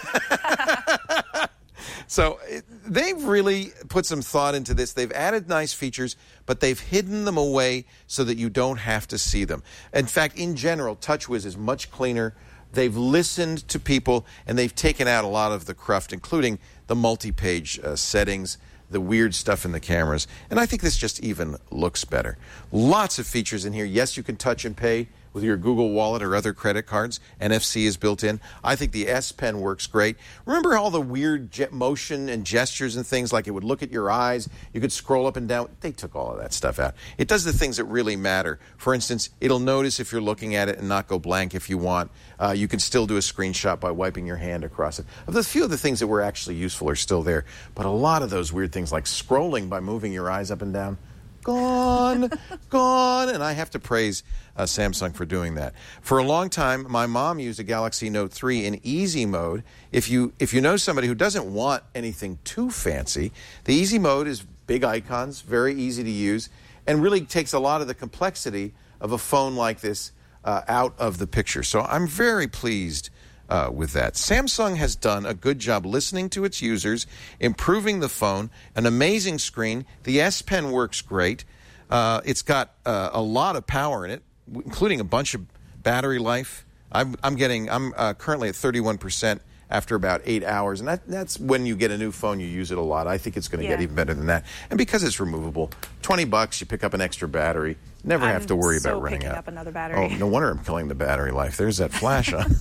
S1: So it, they've really put some thought into this. They've added nice features, but they've hidden them away so that you don't have to see them. In fact, in general, TouchWiz is much cleaner. They've listened to people, and they've taken out a lot of the cruft, including the multi-page uh, settings, the weird stuff in the cameras. And I think this just even looks better. Lots of features in here. Yes, you can touch and pay with your Google Wallet or other credit cards. N F C is built in. I think the S Pen works great. Remember all the weird jet motion and gestures and things, like it would look at your eyes, you could scroll up and down? They took all of that stuff out. It does the things that really matter. For instance, it'll notice if you're looking at it and not go blank if you want. Uh, you can still do a screenshot by wiping your hand across it. A few of the things that were actually useful are still there, but a lot of those weird things like scrolling by moving your eyes up and down, gone, gone. And I have to praise uh, Samsung for doing that. For a long time, my mom used a Galaxy Note three in easy mode. If you if you know somebody who doesn't want anything too fancy, the easy mode is big icons, very easy to use, and really takes a lot of the complexity of a phone like this uh, out of the picture. So I'm very pleased Uh, with that. Samsung has done a good job listening to its users, improving the phone, an amazing screen. The S Pen works great. Uh, it's got uh, a lot of power in it, including a bunch of battery life. I'm, I'm getting, I'm uh, currently at thirty-one percent after about eight hours, and that, that's when you get a new phone, you use it a lot. I think it's going to
S9: Yeah.
S1: get even better than that. And because it's removable, twenty bucks, you pick up an extra battery. Never
S9: I'm
S1: have to worry
S9: so
S1: about running
S9: picking
S1: out.
S9: up another battery.
S1: Oh, no wonder I'm killing the battery life. There's that flash on.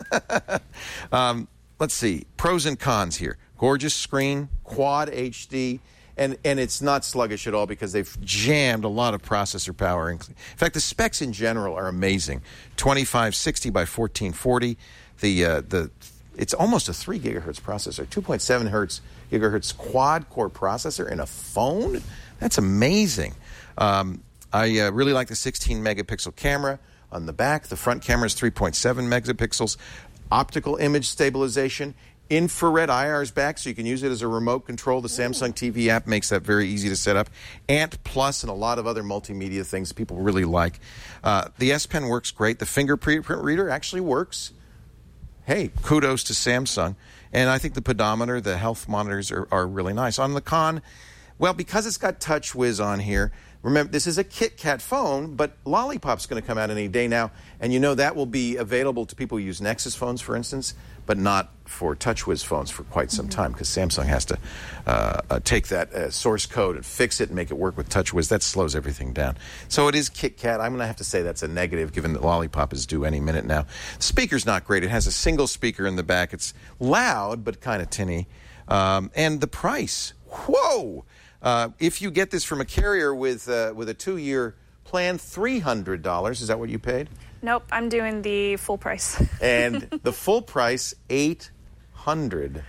S1: um, let's see. Pros and cons here. Gorgeous screen, quad H D, and, and it's not sluggish at all because they've jammed a lot of processor power. In fact, the specs in general are amazing. twenty-five sixty by fourteen forty. The, uh, the, it's almost a three gigahertz processor, two point seven hertz gigahertz quad-core processor in a phone? That's amazing. Um, I uh, really like the sixteen megapixel camera. On the back, the front camera is three point seven megapixels. Optical image stabilization. Infrared I R is back, so you can use it as a remote control. The Samsung T V app makes that very easy to set up. Ant Plus and a lot of other multimedia things people really like. Uh, the S Pen works great. The fingerprint reader actually works. Hey, kudos to Samsung. And I think the pedometer, the health monitors are, are really nice. On the con, well, because it's got TouchWiz on here, remember, this is a KitKat phone, but Lollipop's going to come out any day now, and you know that will be available to people who use Nexus phones, for instance, but not for TouchWiz phones for quite some time, because Samsung has to uh, uh, take that uh, source code and fix it and make it work with TouchWiz. That slows everything down. So it is KitKat. I'm going to have to say that's a negative, given that Lollipop is due any minute now. The speaker's not great. It has a single speaker in the back. It's loud, but kind of tinny. Um, and the price, whoa! Uh, if you get this from a carrier with uh, with a two-year plan, three hundred dollars. Is that what you paid?
S9: Nope, I'm doing the full price.
S1: And the full price, eight hundred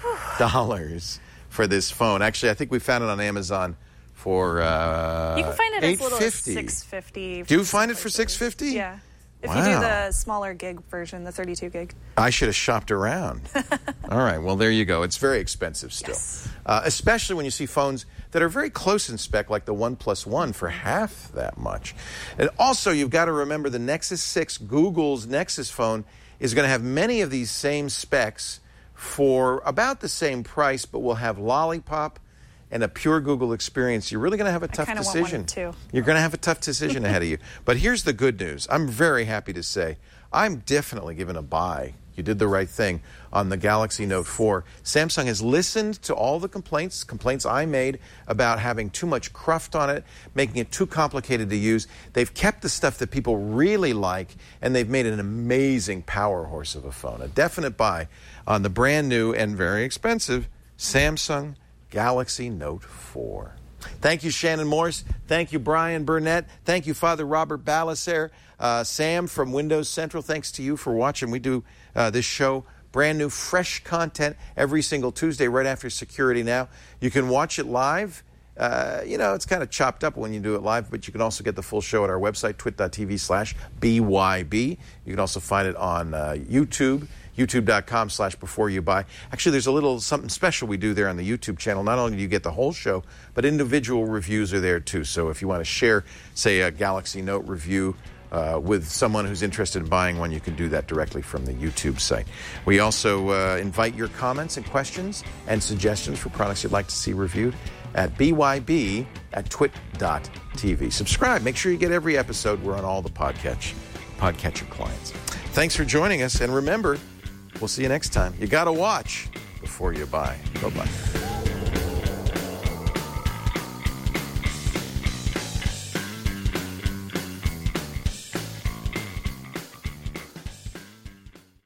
S1: dollars for this phone. Actually, I think we found it on Amazon for uh,
S9: you can find it as little as
S1: eight fifty.
S9: six fifty.
S1: Do you find it for six fifty?
S9: Yeah. If
S1: Wow.
S9: you do the smaller gig version, the thirty-two gig.
S1: I should have shopped around. All right, well, there you go. It's very expensive still,
S9: Yes.
S1: uh, especially when you see phones that are very close in spec, like the OnePlus One, for half that much. And also, you've got to remember the Nexus six, Google's Nexus phone, is going to have many of these same specs for about the same price, but will have Lollipop and a pure Google experience. You're really going to have a tough
S9: kinda want one
S1: decision.
S9: too.
S1: You're going to have a tough decision ahead of you. But here's the good news. I'm very happy to say I'm definitely giving a buy. You did the right thing on the Galaxy Note four. Samsung has listened to all the complaints, complaints I made about having too much cruft on it, making it too complicated to use. They've kept the stuff that people really like, and they've made an amazing power horse of a phone. A definite buy on the brand new and very expensive Samsung Galaxy Note four. Thank you, Shannon Morse. Thank you, Brian Burnett. Thank you, Father Robert Balaser. Uh, Sam from Windows Central, thanks to you for watching. We do uh, this show, brand new, fresh content every single Tuesday right after Security Now. You can watch it live. Uh, you know, it's kind of chopped up when you do it live, but you can also get the full show at our website, twit.tv slash BYB. You can also find it on uh, YouTube, youtube.com slash before you buy. Actually, there's a little something special we do there on the YouTube channel. Not only do you get the whole show, but individual reviews are there too. So if you want to share, say, a Galaxy Note review uh, with someone who's interested in buying one, you can do that directly from the YouTube site. We also uh, invite your comments and questions and suggestions for products you'd like to see reviewed at B Y B at twit dot T V. Subscribe. Make sure you get every episode. We're on all the podcatch, podcatcher clients. Thanks for joining us. And remember, we'll see you next time. You got to watch before you buy. Bye-bye.